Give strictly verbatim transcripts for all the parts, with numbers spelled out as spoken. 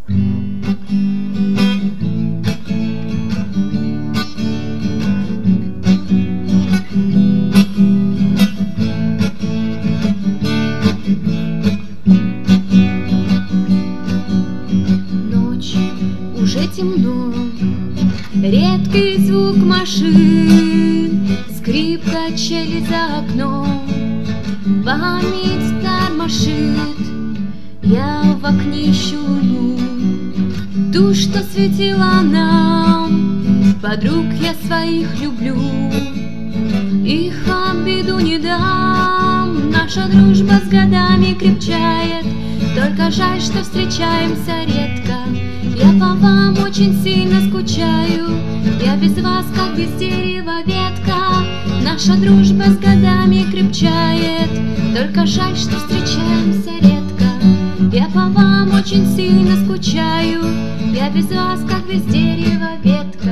Ночь, уже темно, редкий звук машин, скрип качели за окном, память тормошит. Я в окне ищу луну, ту, что светила нам. Подруг я своих люблю, их обиду не дам. Наша дружба с годами крепчает, только жаль, что встречаемся редко. Я по вам очень сильно скучаю, я без вас, как без дерева ветка. Наша дружба с годами крепчает, только жаль, что встречаемся редко. Я по вам очень сильно скучаю, я без вас, как без дерева ветка.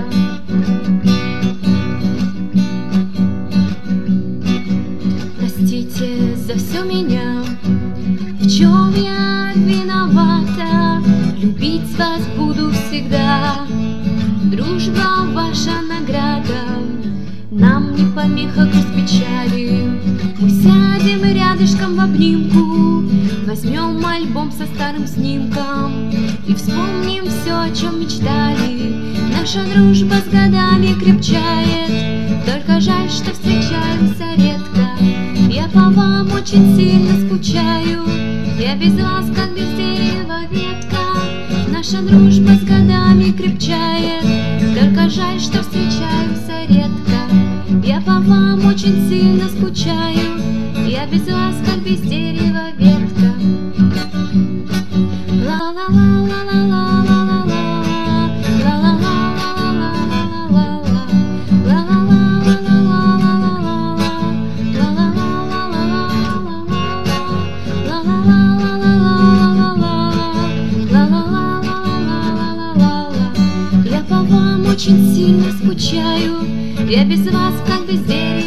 Простите за все меня, в чем я виновата. Любить вас буду всегда, дружба ваша награда. Нам не помеха грусть печали, мы сядем рядышком в обнимку, возьмем альбом со старым снимком и вспомним все, о чем мечтали. Наша дружба с годами крепчает, только жаль, что встречаемся редко. Я по вам очень сильно скучаю, я без вас, как без дерева ветка. Наша дружба с годами крепчает, только жаль, что встречаемся редко. Я по вам очень сильно скучаю, я без вас, как без дерева ветка. Я по вам очень сильно скучаю, я без вас, как без дерева.